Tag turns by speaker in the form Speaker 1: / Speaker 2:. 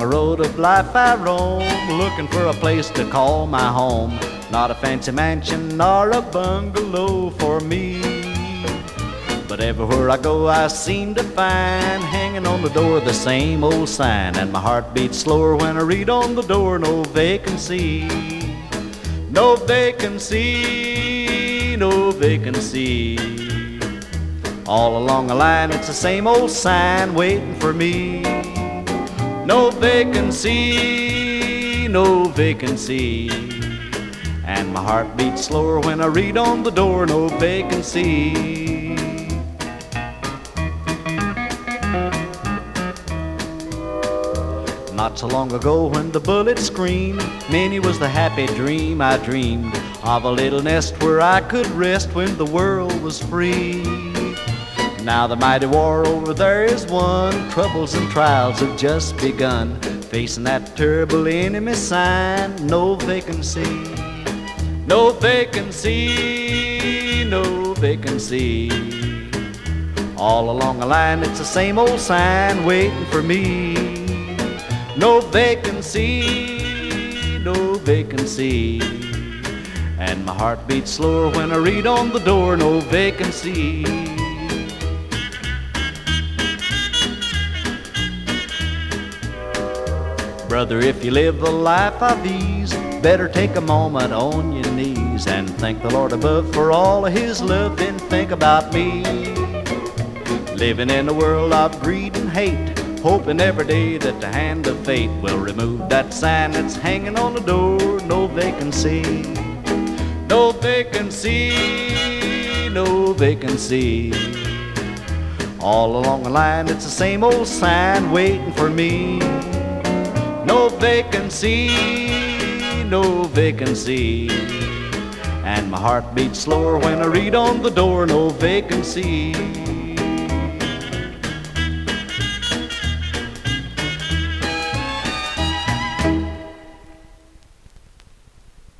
Speaker 1: the road of life I roam, looking for a place to call my home. Not a fancy mansion nor a bungalow for me, but everywhere I go I seem to find hanging on the door the same old sign. And my heart beats slower when I read on the door, no vacancy, no vacancy, no vacancy. All along the line it's the same old sign waiting for me. No vacancy, no vacancy. And my heart beats slower when I read on the door, no vacancy. Not so long ago when the bullets screamed, many was the happy dream I dreamed of a little nest where I could rest when the world was free. Now the mighty war over there is won, troubles and trials have just begun, facing that terrible enemy sign. No vacancy, no vacancy, no vacancy. All along the line it's the same old sign waiting for me. No vacancy, no vacancy. And my heart beats slower when I read on the door, no vacancy. Brother, if you live a life of ease, better take a moment on your knees and thank the Lord above for all of His love, then think about me. Living in a world of greed and hate, hoping every day that the hand of fate will remove that sign that's hanging on the door. No vacancy, no vacancy, no vacancy. All along the line it's the same old sign waiting for me. No vacancy, no vacancy. And my heart beats slower when I read on the door, no vacancy.